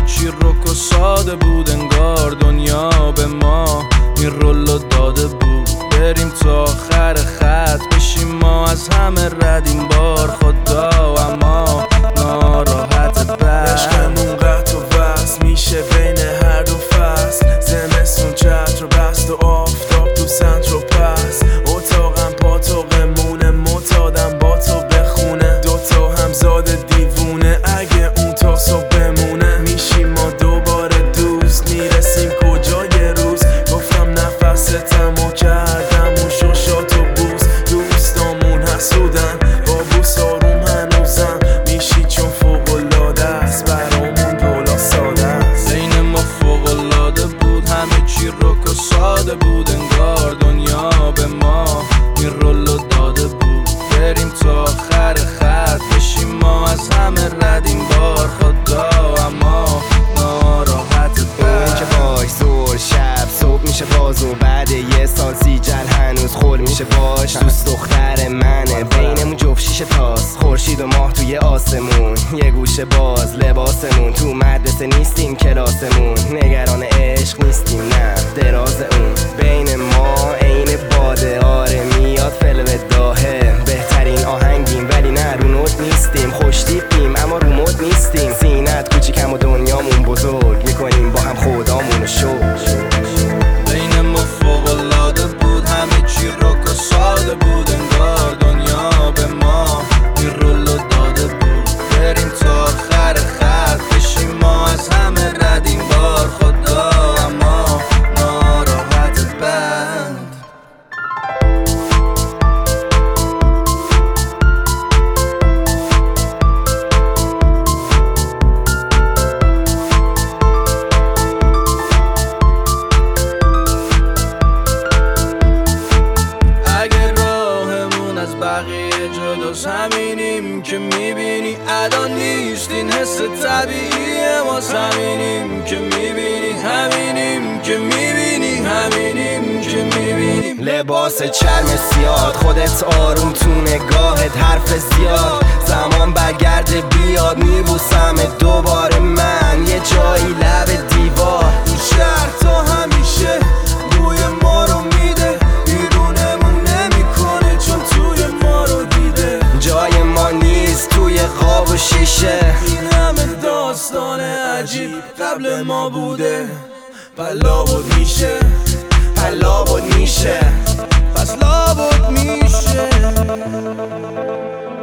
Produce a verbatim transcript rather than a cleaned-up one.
چی رک و ساده بود، انگار دنیا به ما این رولو داده بود. بریم تا آخر خط بشیم ما از همه رد این بار خدا، اما ناراحت بر عشقمون قطع و وصل میشه بین هر دو فصل. زمستون چتر بست و آفتاب تو سنتر و پس. اتاقم پاتوقمونه معتادم با تو بخونه. دوتا همزاد دیوونه اگه اون تا صبح بمونه. میشیم ما دوباره دوست، میرسیم کجا یه روز. گفتم نفستم و کردم و شوشات و بوس. دوستامون حسودن با بوس آروم هنوزم. میشی چون فوق‌العاده است برامون دولا ساده است. بین ما فوق‌العاده بود، همه چی رک و ساده بود، انگار دنیا به ما این رولو داده بود. بریم تا آخر خط بشیم ما از همه رد این بار خدا، اما ناراحت بر اون که باش زور شب صبح میشه باز و بعد یه سال سیجل هنوز خول میشه باش. دوست دختر منه بینمون جفت شیشه تاست، خورشید و ماه توی آسمون، یه گوشه باز لباسمون. تو مدرسه نیستیم کلاسمون، نگران عشق نیستیم نه دراز اون. بین ما عین باده آره میاد فلو داهه. بهترین آهنگیم ولی نه رو نوت نیستیم. خوش تیپیم اما رو مد نیستیم. سینت کوچیکم و دنیامون بزرگ، میکنیم با هم خدامونو شکر. بین ما فوق‌العاده بود، همه چی رک و ساده بود، انگار دنیا به ما این رولو داده بود. بریم تا آخر خط بشیم ما از همه رد این بار خدا، اما ناراحت بند. بقیه جداست همینیم که میبینی ادا نیست، این حس طبیعیه ما همینیم که میبینی، همینیم که میبینی، همینیم که میبینیم. لباس چرم سیاد خودت آروم تو نگاهت حرف زیاد. زمان برگرده بیاد میبوسم دوباره من یه جایی لب دیوار. این شهر تا همیشه بوی ما رو میده، بیرونمون نمیکنه چون توی ما رو دیده. جای ما نیست توی خواب و شیشه. این همه داستان عجیب قبل ما بوده، پلا بود میشه پلا بود میشه پس لابد میشه.